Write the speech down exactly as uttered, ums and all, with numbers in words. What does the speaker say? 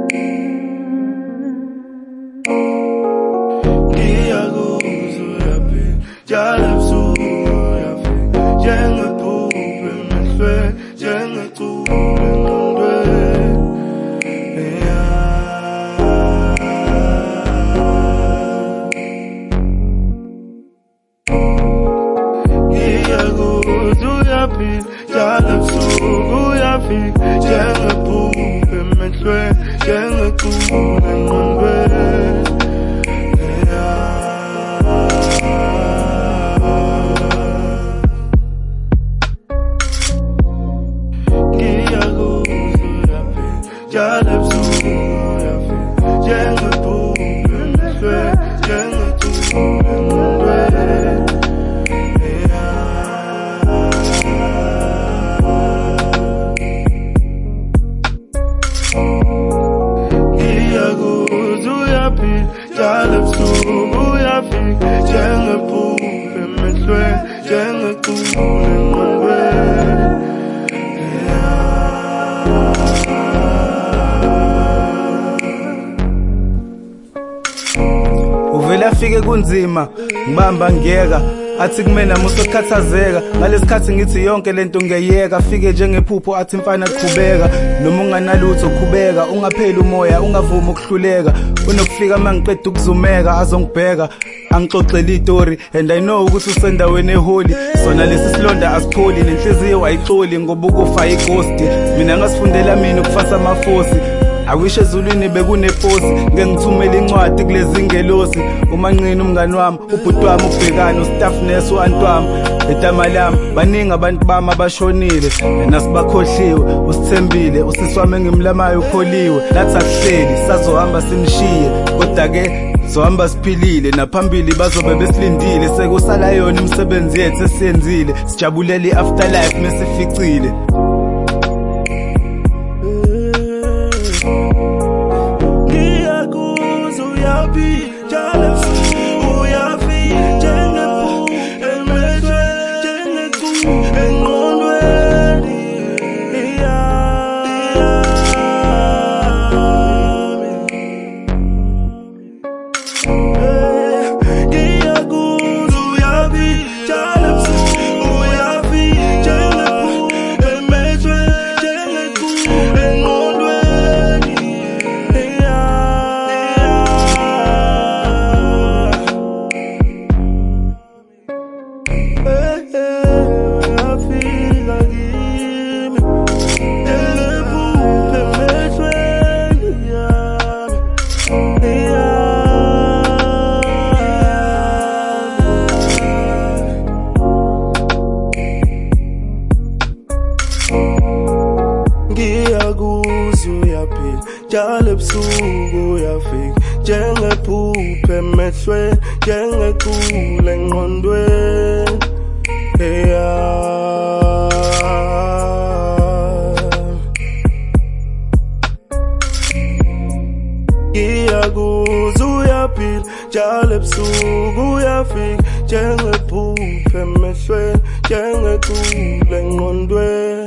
Uvela fike kunzima ngibamba ngiyeka athi kumena musokhathazeka ngalesikhathi ngithi yonke lento ngiyayeka fike njengephupho athi mfana qhubeka noma unganalutho qhubeka ungapheli umoya ungavumi ukuhluleka unokufika mangiqeda ukuzumeka azongibheka angixoxela istory and I know ukuthi usendaweni eholi sona lesi silonda asipholi nenhliziyo ayixoli ngoba ukufa ighost mina ngasifundela mina ukufasa amafosi I wish ezulwini bekuneposi ngengithumela incwadi kulezi ngelosi umanqini umngani wami ubhuti wami ubhekana ustaff nurse uantwami etama lami baningi abantu bami abashonile nasibakhohliwe usithembile usiswami engimlamayo ukholiwe nathi akuhleli sazohamba simshiye kodwa ke sohamba siphilile naphambili bazobe besilindile sekusala yona umsebenzi yethu esiyenzile sijabulele iafterlife mesificile. Njalo ebusuku uyafika njengephupho emehlweni njengekule engqondweni yeah. Ngiyakuzwa uyaphila njalo ebusuku uyafika njengephupho emehlweni njengekule engqondweni